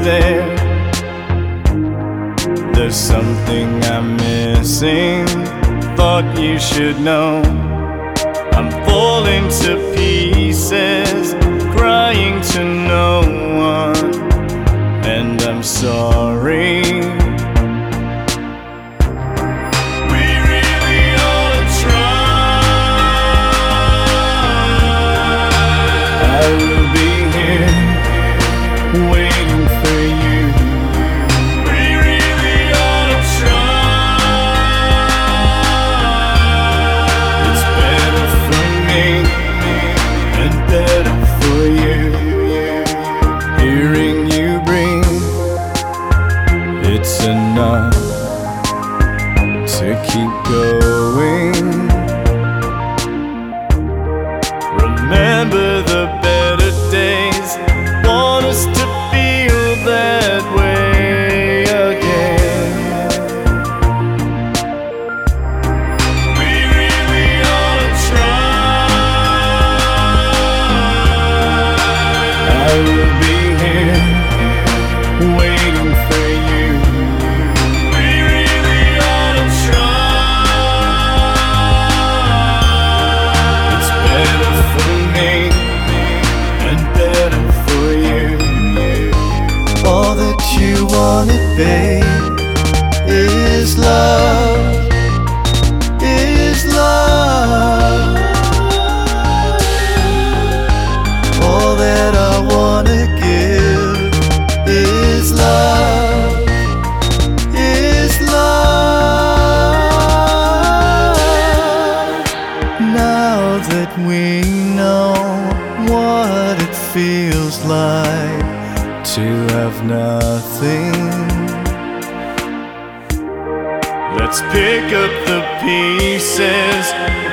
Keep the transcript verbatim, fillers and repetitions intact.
there. There's something I'm missing, thought you should know. I'm falling to pieces, crying to no one, and I'm sorry. We really ought to try. I will be here waiting for you. We really ought to try. It's better for me and better for you. Hearing you breathe, it's enough to keep going. Remember the better days, want us to feel that way again. We really ought to try. I will be here waiting for you. We really ought to try. It's better for me and better for you. All that you wanted, babe, is love, is love. All that I wanna give is love, is love. Now that we know what it feels like to have nothing, let's pick up the pieces